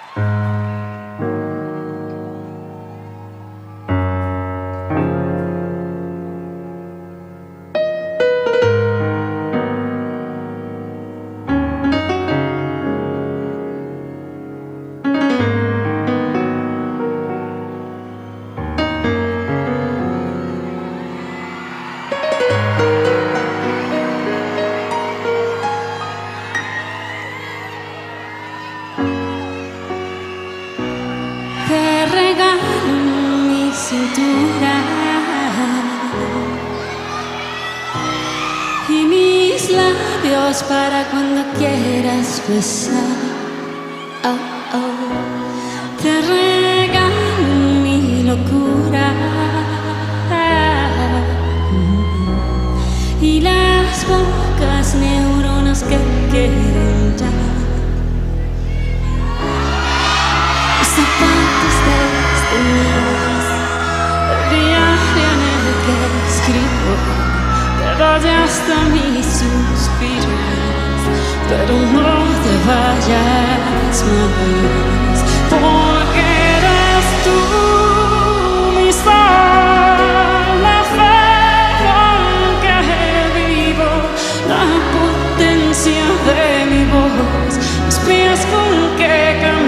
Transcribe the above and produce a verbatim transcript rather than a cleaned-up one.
Te regalo mi cintura y mis labios para cuando quieras besar. Oh, oh. Te regalo mi locura y las pocas neuronas que queden ya. Zapatos destinados, el diario en el que escribo, te doy hasta mis suspiros, pero no te vayas más, porque eres tú mi sol, la fe con que vivo, la potencia de mi voz, los pies con que camino.